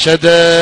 چه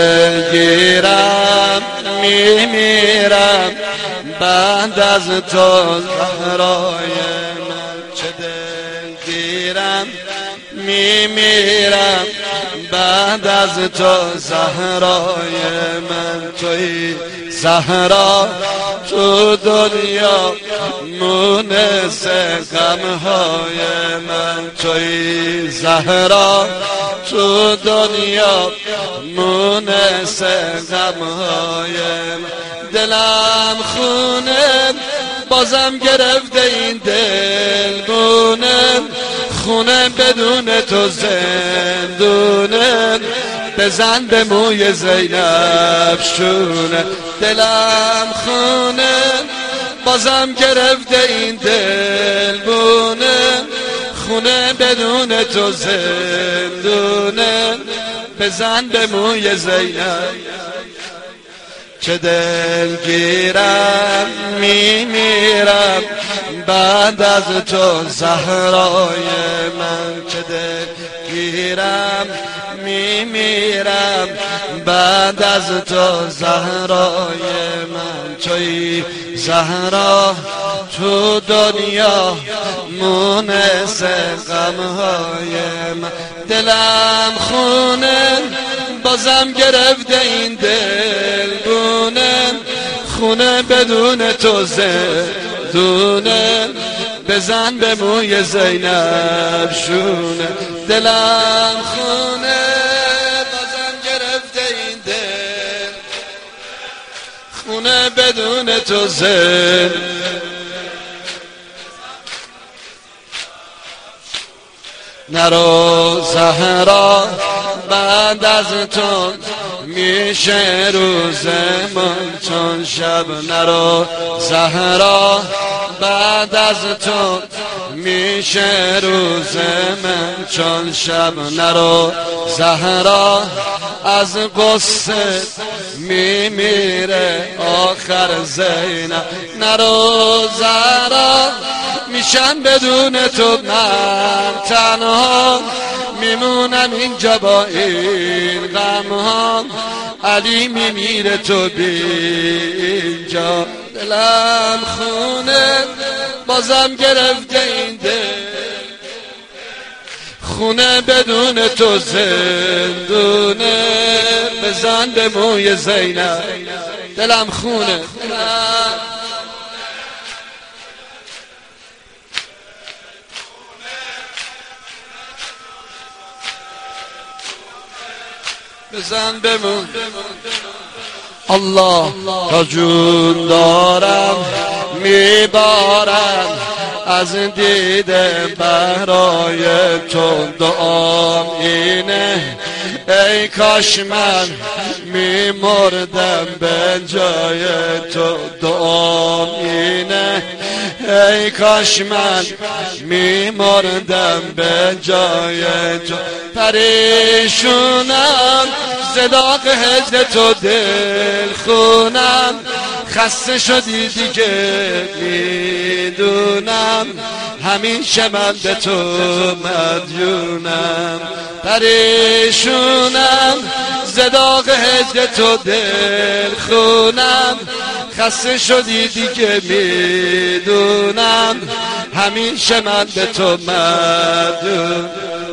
دلگیرم میمیرم بعد از تو زهرای من، چه دلگیرم میمیرم بعد از تو زهرای من. توی زهرا تو دنیا مونس غمهای من، توی زهرا تو دنیا مونس غمهای من. دلم خونه بازم گرفته این دل بونه، خونه بدون تو زندونه، بزن به موی زینب شونه. دلم خونه بازم گرفته این دل بونه، خونه بدون تو زندونه، بزن به موی زینب. چه دلگیرم میمیرم بعد از تو زهرای من، چه دلگیرم میمیرم بعد از تو زهرای من. توی زهرا تو دنیا مونس غمهای من. دلم خونه بازم گرفته این دل بونه، خونه بدون تو زندونه، بزن به موی زینب شونه. دلم خونه بازم گرفته این دل، خونه بدون تو زندونه. نرو زهرا بعد از تو میشه روز من چون شب، نرو زهرا بعد از تو میشه روز من چون شب، نرو زهرا از قصه میمیره آخر زینب. نرو زهرا میشن بدون تو من تنها، میمونم اینجا با این غم ها، علی میمیره تو اینجا. دلم خونه بازم گرفته این دل، خونه بدون تو زندونه، بزن به موی زینب. دلم خونه بزن بمون. الله تا جون دارم میبارم از دیده برای تو، دعام اینه ای کاش من میمردم به جای تو. دعام اینه ای کاش من میمردم به جای تو. پریشونم صداق هجر تو دل خونم، خسته شدی دیگه میدونم، همیشه من به تو مدیونم. پریشونم صداق هجر تو دل خونم، خسته شدی دیگه میدونم، همیشه من به تو مدیونم.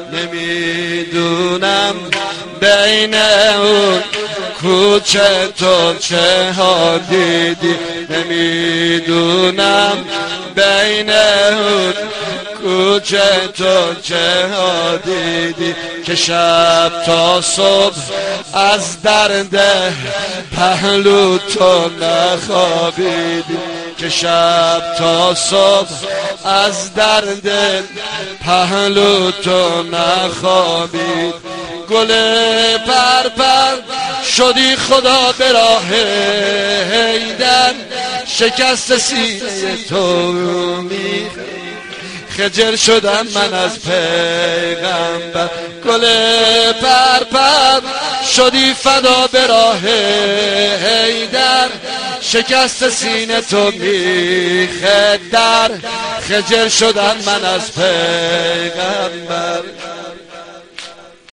نمیدونم بین اون کوچه تو چه ها دیدی، نمیدونم بین اون کوچه تو چه ها دیدی، که شب تا صبح از درد پهلو تو نخوابیدی، که شب تا صبح از درد پهلو تو نخوابید. گل پرپر شدی خدا به راه حیدر، شکست سینه تو میخ خجل شدم من از پیغمبر. گل پرپر شدی فدا به راه حیدر، شکست سینه تو میخدر، خجل شدم من از پیغمبر.